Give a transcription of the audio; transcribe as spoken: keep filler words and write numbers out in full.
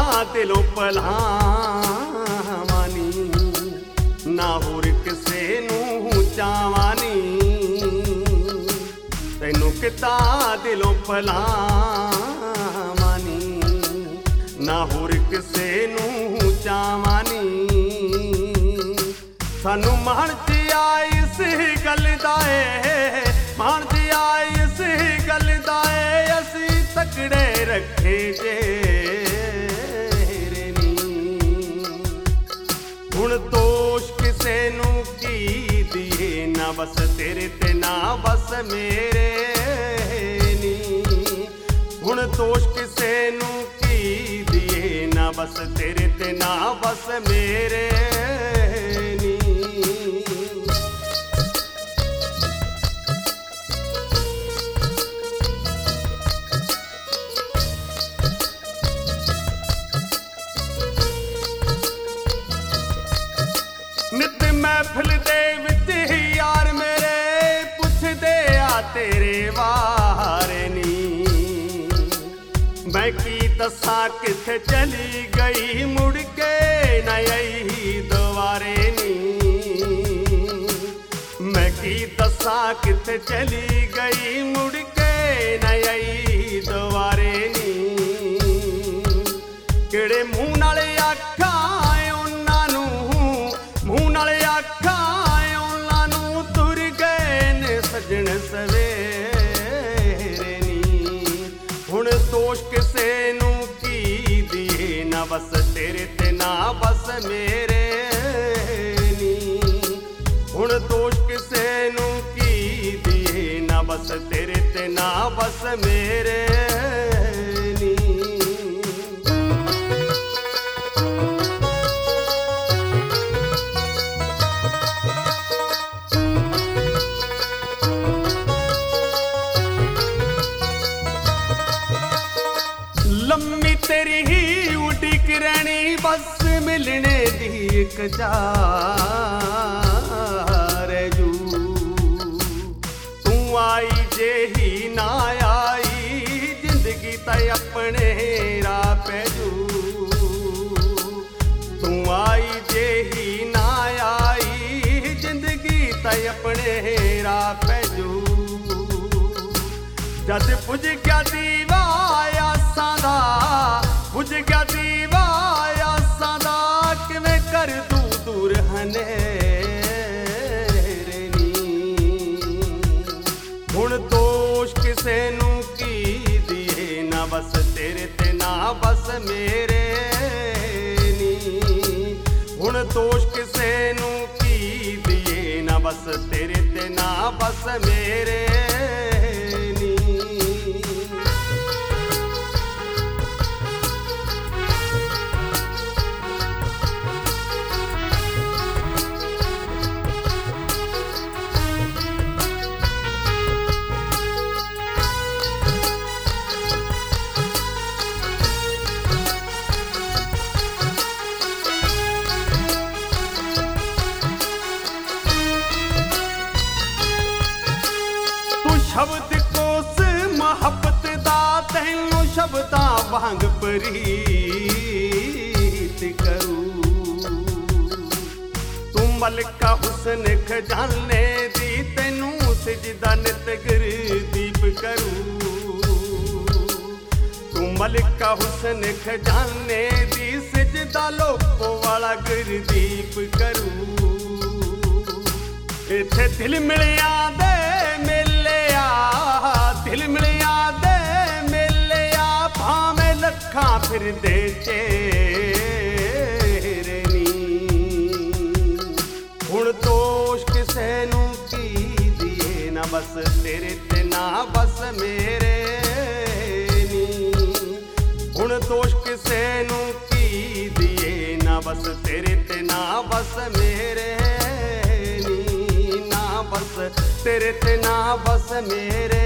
ਦਿਲੋਂ ਭੁਲਾਵਾਂ ਨੀ, ਨਾ ਹੋਰ ਕਿਸੇ ਨੂੰ ਚਾਹਵਾਂ ਨੀ। ਤੈਨੂੰ ਕਿਤਾ ਦਿਲੋਂ ਭੁਲਾਵਾਂ ਨੀ, ਨਾ ਹੋਰ ਕਿਸੇ ਨੂੰ ਚਾਹਵਾਂ ਨੀ। ਸਾਨੂੰ ਮਾਣ ਜਿਆ ਇਸ ਗੱਲ ਦਾ ਏ, ਮਾਣ ਜਿਆ ਇਸ ਗੱਲ ਦਾ ਏ, ਅਸੀਂ ਤਕੜੇ ਰੱਖੇ ਜੇਰੇ ਨੀ। ਹੁਣ ਦੋਸ਼ ਕਿਸੇ ਨੂੰ ਕੀ ਦੀਏ, ਨਾ ਬਸ ਤੇਰੇ ਤੇ ਨਾ ਬਸ ਮੇਰੇ ਨੀ। ਹੁਣ ਦੋਸ਼ ਕਿਸੇ ਨੂੰ ਕੀ ਦੀਏ, ਨਾ ਬਸ ਤੇਰੇ ਤੇ ਨਾ ਬਸ ਮੇਰੇ ਨੀ। ਨਿਤ ਮਹਿਫਿਲ ਦੇ ਵਿੱਚ ਯਾਰ ਮੇਰੇ ਪੁੱਛਦੇ ਆ ਤੇਰੇ ਬਾਰੇ ਨੀ। ਮੈਂ ਕੀ ਦੱਸਾਂ ਕਿੱਥੇ ਚਲੀ ਗਈ, ਮੁੜ ਕੇ ਨਾ ਆਈ ਦੁਬਾਰੇ ਨੀ। ਮੈਂ ਕੀ ਦੱਸਾਂ ਕਿੱਥੇ ਚਲੀ ਗਈ, ਮੁੜ ਕੇ ਨਾ ਆਈ ਦੁਬਾਰੇ ਨੀ। ਕਿਹੜੇ ਮੂੰਹ ਨਾਲ ਆਖਾਂ ਉਹਨਾਂ ਨੂੰ, ਮੂੰਹ ਨਾਲ ਆਖਾਂ ਉਹਨਾਂ ਨੂੰ, ਤੁਰ ਗਏ ਨੇ ਸੱਜਣ ਸਵੇਰੇ ਨੀ। ਹੁਣ ਦੋਸ਼ ਕਿਸੇ ਨੂੰ ਕੀ ਦੀਏ, ਨਾ ਬਸ ਤੇਰੇ ਤੇ ਨਾ ਬਸ ਮੇਰੇ ਨੀ। ਹੁਣ ਦੋਸ਼ ਕਿਸੇ ਨੂੰ ਕੀ ਦੀਏ, ਨਾ ਬਸ ਤੇਰੇ ਤੇ ਨਾ ਬਸ ਮੇਰੇ ਨੀ। ਲੰਮੀ ਤੇਰੀ ਹੀ ਉਡੀਕ ਰਹਿਣੀ, ਬਸ ਮਿਲਣੇ ਦੀ ਇੱਕ ਆਰਜ਼ੂ। ਤੂੰ ਆਈ ਜੇ ਹੀ ਨਾ ਆਈ, ਜ਼ਿੰਦਗੀ ਤਾਂ ਆਪਣੇ ਰਾਹ ਪੈ ਜੂ। ਤੂੰ ਆਈ ਜੇ ਹੀ ਨਾ ਆਈ, ਜ਼ਿੰਦਗੀ ਤਾਂ ਆਪਣੇ ਰਾਹ ਪੈ ਜੂ। ਜਦ ਪੁੱਜ ਗਿਆ ਦੀਵਾ ਆਸਾਂ ਦਾ, ਪੁੱਜ ਗਿਆ ਦੀਵਾ ਆਸਾਂ ਦਾ, ਕਿਵੇਂ ਕਰ ਦੂੰ ਦੂਰ ਹਨੇਰੇ ਨੀ। ਹੁਣ ਦੋਸ਼ ਕਿਸੇ ਨੂੰ ਕੀ ਦੀਏ, ਨਾ ਬਸ ਤੇਰੇ ਤੇ ਨਾ ਬਸ ਮੇਰੇ ਨੀ। ਹੁਣ ਦੋਸ਼ ਕਿਸੇ ਨੂੰ ਕੀ ਦੀਏ, ਨਾ ਬਸ ਤੇਰੇ ਤੇ ਨਾ ਬਸ ਮੇਰੇ ਨੀ। ਸ਼ਬਦ ਕੋਸ ਮੁਹੱਬਤ ਦਾ, ਤੈਨੂੰ ਸ਼ਬਦਾਂ ਵਾਂਗ ਪ੍ਰੀਤ ਕਰੂ। ਤੂੰ ਮਲਕਾ ਹੁਸਨ ਖਜ਼ਾਨੇ ਦੀ, ਤੈਨੂੰ ਸਜਦਾ ਨਿਤ ਗੁਰਦੀਪ ਕਰੂ। ਤੂੰ ਮਲਕਾ ਹੁਸਨ ਖਜ਼ਾਨੇ ਦੀ, ਸਜਦਾ ਲੋਕੋ ਵਾਲਾ ਗੁਰਦੀਪ ਕਰੂ। ਇੱਥੇ ਦਿਲ ਮਿਲਿਆ ਦੇ ਮੇਲਿਆ, ਦਿਲ ਮਿਲਿਆ ਦੇ ਮੇਲਿਆ, ਭਾਵੇਂ ਲੱਖਾਂ ਫਿਰਦੇ ਚੇਰੇ ਨੀ। ਹੁਣ ਦੋਸ਼ ਕਿਸੇ ਨੂੰ ਕੀ ਦੀਏ, ਨਾ ਬਸ ਤੇਰੇ ਤੇ ਨਾ ਬਸ ਮੇਰੇ ਨੀ। ਹੁਣ ਦੋਸ਼ ਕਿਸੇ ਨੂੰ ਕੀ ਦੀਏ, ਨਾ ਬਸ ਤੇਰੇ ਤੇ ਨਾ ਬਸ ਮੇਰੇ ਨੀ। ਨਾ ਬਸ ਤੇਰੇ ਤੇ ਨਾ ਬਸ ਮੇਰੇ